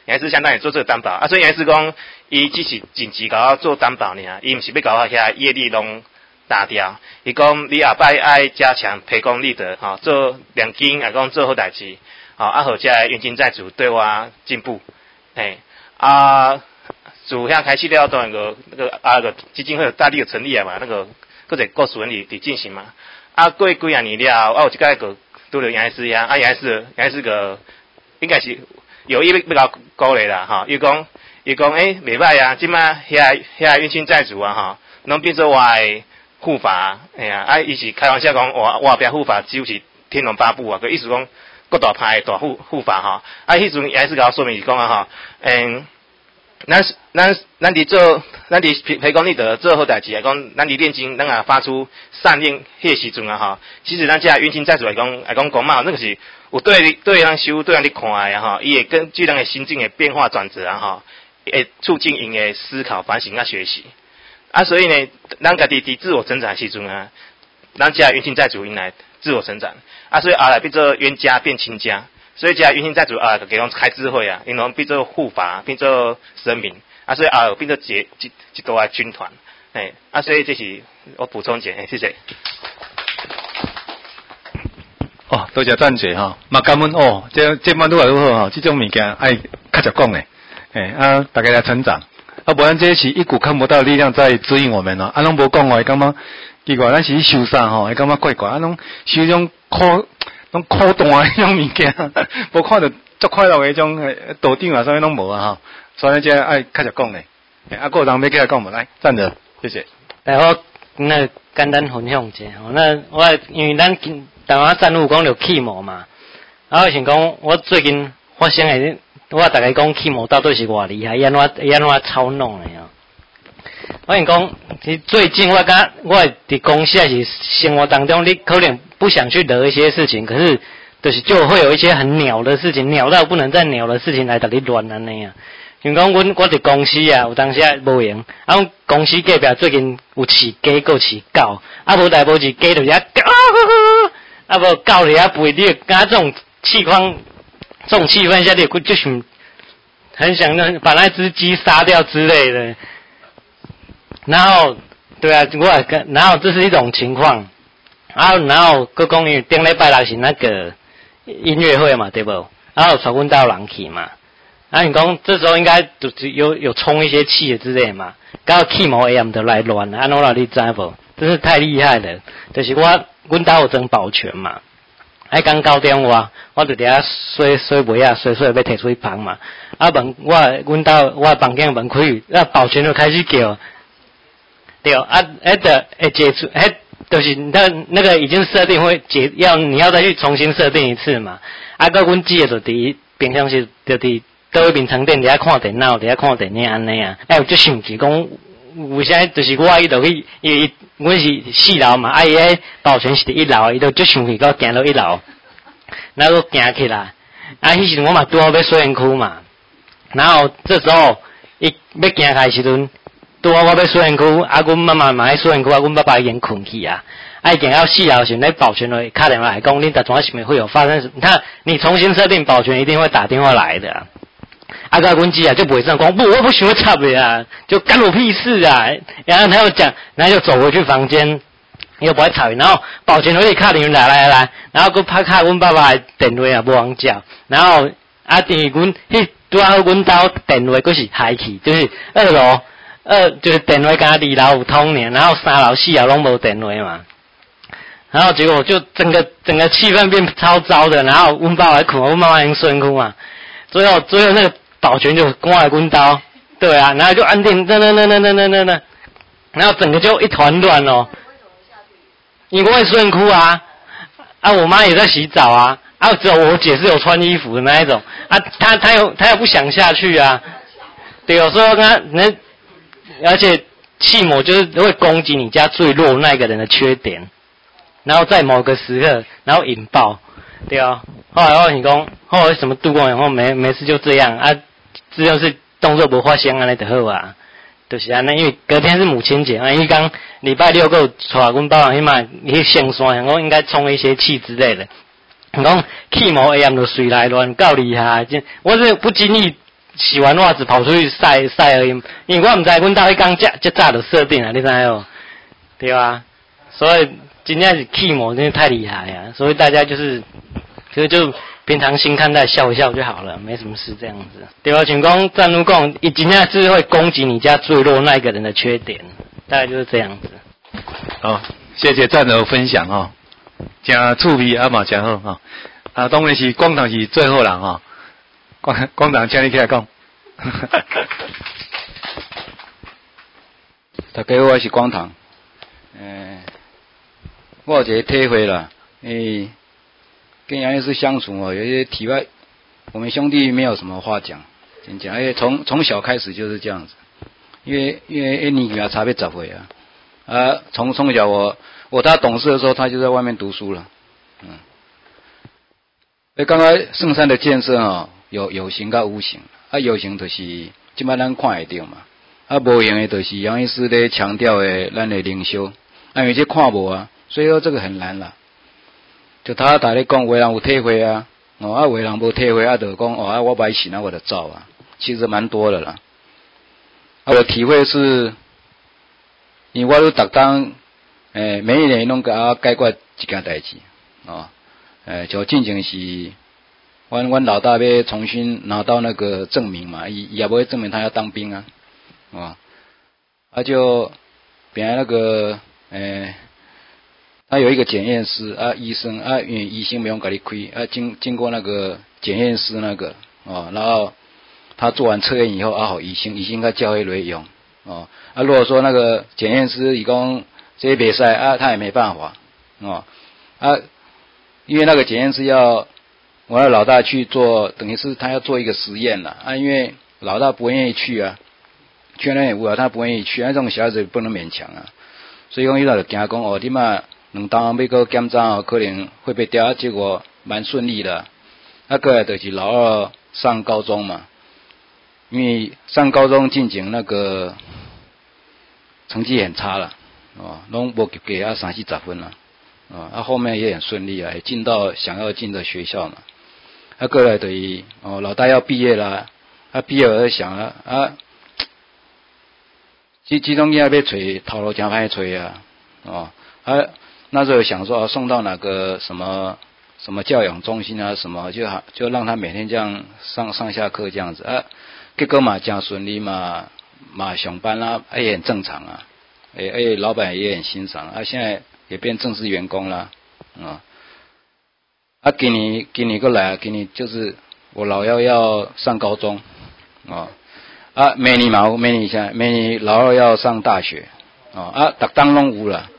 杨医师相当于做这个担保啊，所以杨医师讲，伊只是紧急甲我做担保尔，伊毋是要甲我遐业力拢打掉。伊讲你后摆爱加强培功立德，吼、哦，做良经，也讲做好代志，吼、哦，啊，好遮冤亲债主对我进步，嘿，啊，自遐开始了，当然个那个啊个基金会有大力有成立啊嘛，那个各个故事文里伫进行嘛，啊，过几啊年了，啊，有一个个拄着杨医师呀，啊，杨医师，杨医师个应该是有意要要甲鼓励啦，吼、哦，伊讲。伊讲诶，袂歹啊！即摆遐遐冤亲债主啊，吼，拢变做我诶护法，哎呀，啊，伊是开玩笑讲，我我后壁护法只有是天龙八部啊，个意思讲，各大派大护护法吼，啊，迄阵也是甲我说明是讲啊，吼，嗯，咱咱咱伫做，咱伫培功立德做好代志来讲，咱伫炼金，咱啊发出善念迄个时阵啊，吼，其实咱遮冤亲债主来讲，来讲讲嘛，那个是有对对人修，对人伫看诶啊，吼，伊会根据咱诶心境诶变化转折啊，吼。会促进因的思考、反省啊、学习啊，所以呢，咱家己伫自我成长时阵啊，咱遮冤亲债主因来自我成长啊，所以后来变做冤家变亲家，所以遮冤亲债主啊，给阮开智慧啊，因拢变做护法，变做神明啊，所以后变做结一一大个军团，哎啊，所以这是我补充一下，谢谢。 哦，多谢赞谢哈，嘛感恩哦，这这满愈来愈好哈，这种物件爱较直讲诶。诶、欸、啊，大家来成长，啊，无咱这是一股看不到的力量在指引我们哦。啊，拢无讲话，会感觉奇怪，咱是去修啥吼，会感觉怪怪，啊，拢修种苦，拢苦淡迄种物件，无看到足快乐迄种道场啊，啥物拢无啊吼。所以这爱较直讲诶，啊，个人要起来讲无来，站着，谢谢。 来，我那简单分享一下吼，那我因为咱台湾战务讲着气魔嘛，啊，我想讲，我最近发生诶。我大概讲气魔到底是偌厉害，伊安怎伊安怎操弄的啊？我跟你讲，其实最近我甲我伫公司还是生活当中，你可能不想去惹一些事情，可是就是就会有一些很鸟的事情，鸟到不能再鸟的事情来甲你乱安尼啊。像讲阮我伫公司啊，有当时啊无闲，啊，公司隔壁最近有饲鸡，有饲狗，啊无代无志鸡就遐，啊无狗就遐吠，你敢这种气况。这种气氛下，你就想很想把那只鸡杀掉之类的。然后，对啊，我也跟，然后这是一种情况。然后，然后各公寓顶礼拜六是那个音乐会嘛，对不？然后传阮到人去嘛。啊，你讲这时候应该就是有有充一些气之类嘛。到气毛 A M 就来乱了，安怎啦？你知无？真是太厉害了。就是我阮兜有装保全嘛。迄刚九点外，我就伫遐洗洗袂啊，洗洗要摕出去放嘛。啊门，我阮兜我房间门开，啊保全就开始叫，对，啊，迄个会解除，迄就是那那个已经设定会解，要你要再去重新设定一次嘛。啊，到阮姐就伫冰箱是就伫倒一面床顶伫遐看电脑，伫遐看电影安尼啊。哎，就想起讲。为啥？就是我伊就去，因为阮是四楼嘛，啊伊迄保全是伫一楼，伊就就想去到行到一楼，然后行起来。啊，迄时阵我嘛拄好要水源区嘛，然后这时候伊要行开时阵，拄好我要水源区，啊，阮妈妈嘛喺水源区，啊，阮爸爸已經困去啊。啊，行到四樓時，那保全會打電話來講，恁打電話是咪會有發生什麼？他你重新設定保全一定會打電話來的啊。啊，個阮姐啊就不會這樣講，不，我不想插的啊，就干我屁事啊！然後他又講，然後就走回去房間，又不會吵，然後保全會打電話來來來，然後佮拍卡阮爸爸的電話也無人接，然後啊，第阮迄拄好阮兜電話佫是海去，就是二樓二就是電話甲二樓有通呢，然後三樓四樓攏無電話嘛。然後結果就整個整個氣氛變超糟的，然後阮爸爸困，阮媽媽已經睡哭嘛，最後最後那個。保全就掛來阮兜，對啊，然後就安定，噔噔噔噔噔噔噔噔，然後整個就一團亂哦。因為我會順哭啊，啊，我媽也在洗澡啊，啊，只有我姐是有穿衣服的那一種，啊，她她又她又不想下去啊，對，有時候跟她那，而且氣魔就是會攻擊你家最弱那個人的缺點，然後在某個時刻，然後引爆，對啊。後來我跟你講，後來什麼度過，然後沒沒事就這樣啊。這就是動作無發生安尼就好啊，就是安尼，因為隔天是母親節啊，伊講禮拜六個帶阮爸爸去買去上山，然後應該充一些氣之類的。講氣魔 A M 就隨來亂，夠厲害，我是不經意洗完袜子跑出去晒晒而已，因为我唔知阮大迄刚这这早就设定了，你知道对吧？所以今天是气魔真的太厉害啊！所以大家就是就是就平常心看待，笑一笑就好了，没什么事这样子。对吧？请讲战如讲，伊今天是会攻击你家最弱那一个人的缺点，大概就是这样子。 好，谢谢战友分享哦，真趣味啊嘛真好哈、哦。啊，当然是广堂是最后人哈，广广堂请你起来讲。 大家好，我是广堂。呃，我有一个体会啦，诶，跟杨医师相处哦，有些体外，我们兄弟没有什么话讲，真讲，因为从从小开始就是这样子，因为因为一年比他差别十岁啊，啊，从从小我我他懂事的时候，他就在外面读书了，嗯。诶，刚刚圣山的建设哦，有有形跟无形，啊，有形就是即摆咱看会到嘛，啊，无形的就是杨医师咧强调的咱的灵修，啊，有些看无啊，所以说这个很难啦。就他大咧讲，有人有体会啊，哦，啊，有人无体会啊，就讲哦，啊，我歹信啊，我就走啊，其实蛮多的啦。啊，我体会是，因为我都逐当，诶，每一年拢甲我解决一件代志，哦。呃，就进前是，阮阮老大要重新拿到那个证明嘛，伊也不会证明他要当兵啊，啊，他就本来那个，呃，他有一个检验师啊，医生啊，因为医生不用给你开啊，经经过那个检验师那个，哦，然后他做完测验以后啊，好，医生医生他叫回来用，哦，啊，如果说那个检验师伊讲这袂使啊，他也没办法，哦，啊。因为那个检验是要我的老大去做，等于是他要做一个实验啦啊，因为老大不愿意去啊，去那也无聊，他不愿意去，啊，这种小孩子不能勉强啊，所以讲伊就惊讲哦，你嘛两当要个检查哦，可能会被调，结果蛮顺利的。啊，过来就是老二上高中嘛，因为上高中进前那个成绩很差了，哦，拢无及格啊，三四十分了。啊，啊后面也很顺利啊，也进到想要进的学校嘛。啊，过来等于哦，老大要毕业啦，啊毕业我在想啊啊，其其中要被锤头路真歹锤啊，哦啊那时候想说、啊、送到哪个什么什么教养中心啊什么，就好就让他每天这样上上下课这样子啊，结果嘛真顺利嘛嘛上班啦、啊，也很正常啊，诶、欸、诶、欸、老板也很欣赏啊，现在。也变正式员工啦，啊，啊，今年今年过来，今年就是我老幺要上高中，啊，啊，明年嘛，明年下，明年老二要上大学，啊，啊，逐当拢有啦，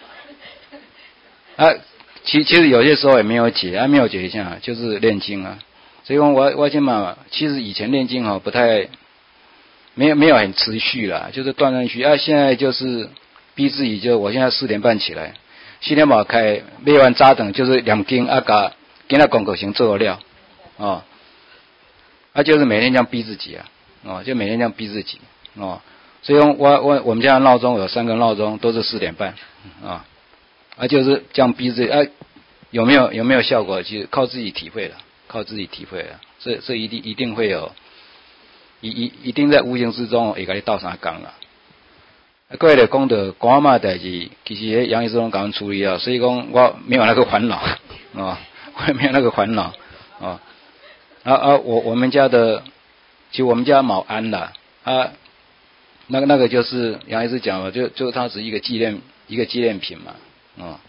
啊，其其实有些时候也没有解，啊，没有解一下，就是练经啊，所以讲我我现在其实以前练经哈不太，没有没有很持续啦，就是断断续续，啊，现在就是逼自己，就我现在四点半起来。四点半开，买完早顿就是念经啊，甲今仔功课先做了，哦，啊就是每天这样逼自己啊，哦，就每天这样逼自己，哦，所以我我我们家的闹钟有三个闹钟都是四点半，啊，啊就是这样逼自己，啊有没有有没有效果？其实靠自己体会了，靠自己体会了，这这一定一定会有，一一一定在无形之中会给你倒三缸了。过来讲到官嘛代志，其实杨医师拢甲阮处理了，所以讲我没有那个烦恼啊，我也没有那个烦恼啊啊啊！我我们家的，其实我们家毛安啦啊，那个那个就是杨医师讲了，就就它是一个纪念一个纪念品嘛啊。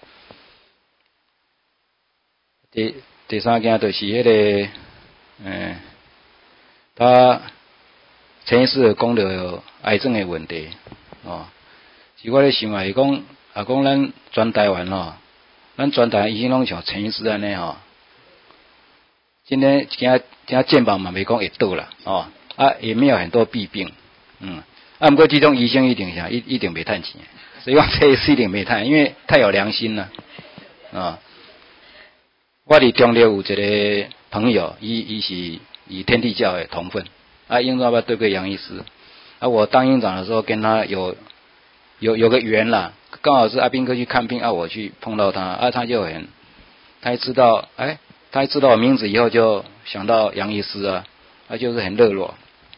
第第三件就是迄、那个，嗯，他陈医师讲到癌症的问题。哦，是我咧想啊，是讲啊，讲咱全台湾吼，咱全台湾医生拢像陈医师安尼吼，今天今天今天健保嘛没讲会倒啦，哦，啊也没有很多弊病，嗯，啊不过这种医生一定想一一定没赚钱，所以讲这是一定没赚，因为太有良心了，啊、哦，我伫中立有一个朋友，伊伊是以天地教的同分，啊，应该要对过杨医师。啊，我当院长的时候跟他有有有个缘啦，刚好是阿兵哥去看病啊，我去碰到他啊，他就很，他知道，哎，他知道我名字以后就想到杨医师啊，他就是很热络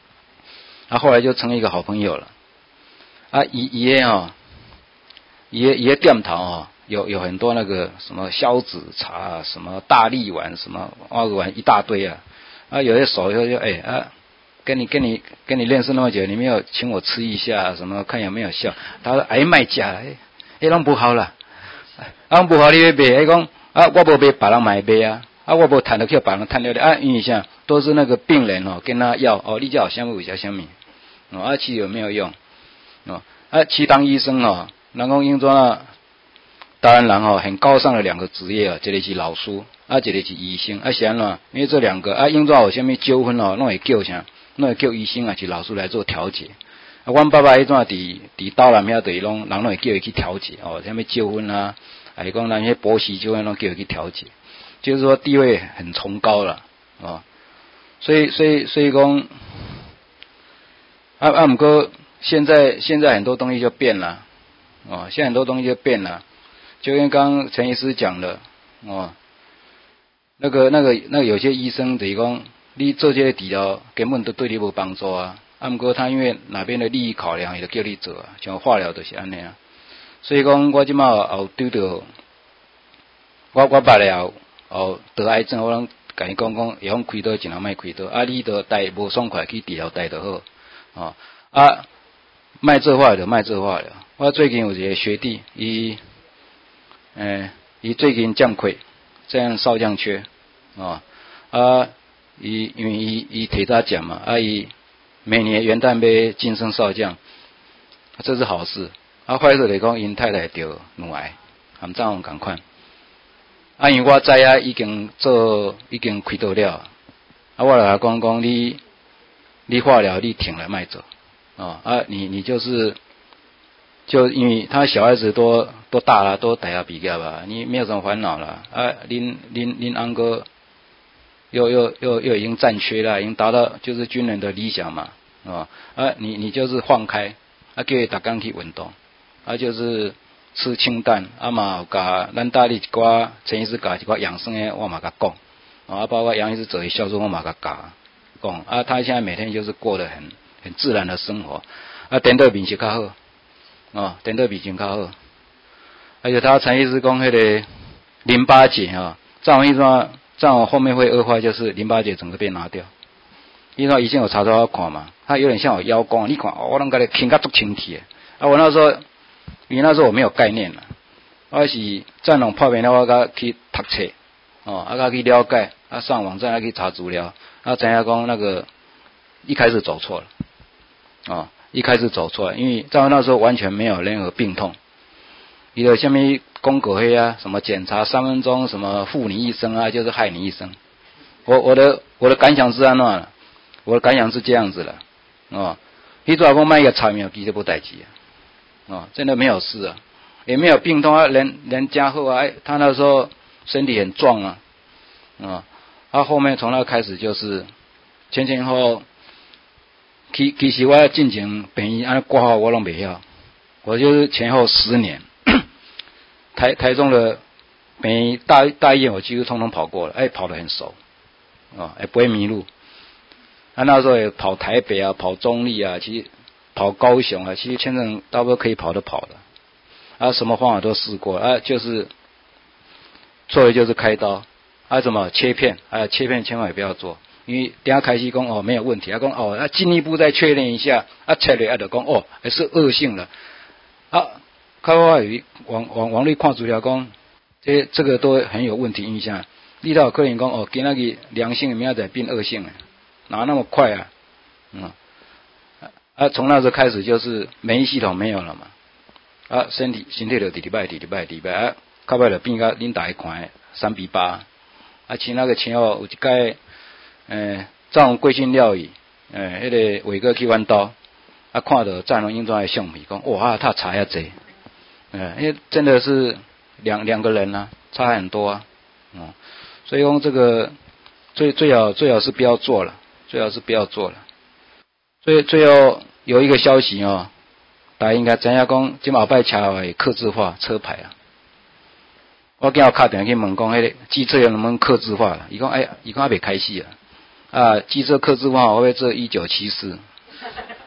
啊，后来就成了一个好朋友了。啊，伊伊诶哦，伊诶伊诶店头哦，有有很多那个什么消脂茶啊，什么大力丸，什么蛙个丸一大堆啊。啊，有些手就就哎啊，跟你跟你跟你认识那么久，你没有请我吃一下，什么看有没有效？他说哎卖假了，哎哎拢不好啦，啊不好你要卖，哎讲啊我无卖，别人买卖啊。啊，我无谈得去别人谈了的啊，因为啥都是那个病人哦，跟他要哦，你叫什么为叫什么哦，啊，其实有没有用哦？啊，去当医生哦，人讲因怎啊？当然人哦，很高尚的两个职业啊，一个是老师，啊，一个是医生，啊，是安怎？因为这两个啊，因怎有什么纠纷哦，拢会叫啥？拢会叫医生啊，是老师来做调解。啊，阮爸爸迄阵伫伫刀南遐对拢，人拢会叫伊去调解哦，什么纠纷啊，还是讲那些婆媳纠纷拢叫伊去调解。就是说地位很崇高了啊、哦，所以所以所以讲，啊啊，不过现在现在很多东西就变了啊、哦，现在很多东西就变了，就跟刚刚陈医师讲的哦，那个那个那个有些医生等于讲，你做这个治疗根本都对你无帮助啊，啊不过他因为哪边的利益考量，也就叫你做啊，像化疗就是安尼啊，所以讲我即马后对到，我我捌了。哦，得癌症我拢甲你讲讲，会用开刀尽量莫开刀，啊，你得带无爽快去治疗带就好，哦，啊，莫做化疗，莫做化疗。我最近有一个学弟，伊，诶，伊最近降溃，这样少降缺，哦，啊，伊因为伊伊体大奖嘛，啊，伊每年元旦要晋升少将，这是好事。啊，坏事来讲，因太太得乳癌，含丈夫共款。啊，因为我知影已经做已经开刀了，啊，我来讲讲你，你化疗你停了卖做，哦，啊，你你就是就因为他小孩子都都大了，都大学毕业了，你没有什么烦恼了，啊，恁恁恁安哥又又又又已经战缺了，已经达到就是军人的理想嘛，哦，啊，你你就是放开，啊，叫伊逐工去运动，啊，就是。吃清淡，啊嘛有甲咱大力一寡陈医师甲一寡养生的，我嘛甲讲，啊包括杨医师做的孝顺，我嘛甲讲，讲啊他现在每天就是过得很很自然的生活，啊点到面是较好，哦点到面型较好，而且他陈医师讲迄个淋巴结啊，这样一说这样后面会恶化，就是淋巴结整个被拿掉，因为以前有查出来看嘛，他有点像有腰弓，你看哦我拢甲你拼甲足清气的，啊我那时候。因为那时候我没有概念了，我是战龙泡面了，我甲去读册，哦，啊甲去了解，啊上网站啊去查资料，啊知影讲那个一开始走错了，哦，一开始走错了，因为在那时候完全没有任何病痛，你的下面公狗黑啊，什么检查三分钟，什么护你一生啊，就是害你一生。我我的我的感想是安怎了？我的感想是这样子了，哦，你做讲卖个草苗，其实不代志啊。哦，真的没有事啊，也没有病痛啊，人人家好啊，他那时候身体很壮啊，啊，他后面从那开始就是前前后后，其其实我进前病院按挂号我拢袂晓，我就是前后十年，台台中的病院大大医院我几乎通通跑过了，哎，跑得很熟，啊，也不会迷路，啊，那时候也跑台北啊，跑中立啊，其实。跑高雄啊，其实签证大部分可以跑的跑的，啊，什么方法都试过啊，就是做的就是开刀，啊，什么切片，啊，切片千万也不要做，因为等下开西工哦没有问题，啊，讲哦，啊进一步再确认一下，啊，切了啊就讲哦还是恶性了，啊，开发有王王王律看资料讲，这这个都很有问题影响，你到可能讲哦，今那个良性明仔载变恶性了，哪那么快啊，嗯。啊，从那时候开始就是免疫系统没有了嘛，啊，身体身体就直直摆直直摆直直摆，啊，到尾就变甲恁大家看的三比八，啊，前那个前后有一届，诶，藏贵姓料理，诶，迄个伟哥去弯刀，啊，看到战龙英庄的相片，讲哇，他差遐济，诶，因为真的是两两个人啊，差很多啊，嗯，所以讲这个最最好最好是不要做了，最好是不要做了。最最后有一个消息哦，大家应该知影讲，今后摆车会客制化车牌啊。我今日打电话去问讲，迄个机车能不能客制化了？伊讲哎呀，伊讲还没开始啊。啊，机车客制化我要做一九七四。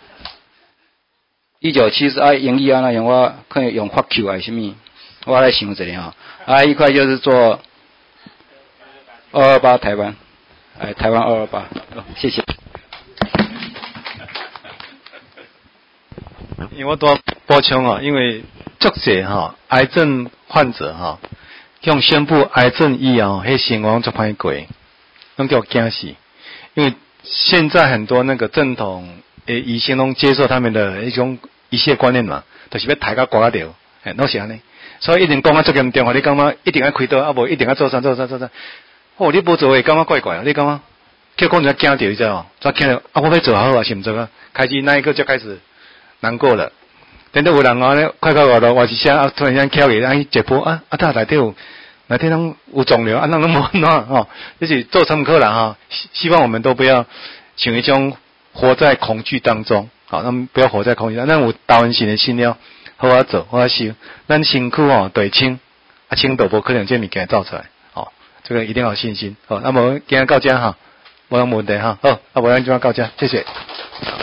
一九七四啊，盈利啊那样，我可能用发 Q 还是什么，我来想一下哈。啊，一块就是做二二八台湾，哎，台湾二二八，谢谢。 因为我多补充哦，因为足济哈癌症患者哈，用宣布癌症以后，迄生活足歹过，拢叫惊死。因为现在很多那个正统诶医生拢接受他们的一种医学观念嘛，就是要抬到高啊掉，诶，拢是安尼。所以一定讲啊足严重，你感觉一定要开刀，啊无一定要做啥做啥做啥。哦，你无做会感觉怪怪，你感觉叫讲人家惊着，你知道？怎惊着？啊，我要做好啊，是毋做啊？开始那一刻就开始难过了。等到有人啊咧，快快活活，我是写啊，突然间翘起来一播啊，啊，他内底有内底拢有肿瘤，啊，那拢无安怎吼？就是做参考啦哈。希望我们都不要像一种活在恐惧当中，好，那么不要活在恐惧当中。咱有达文型的信了，好好做，好好修，咱辛苦哦，对清啊，清都无可能这物件造出来，哦，这个一定要有信心，好，那么今天到这哈，无有问题哈，好，啊，无咱就要到这，谢谢。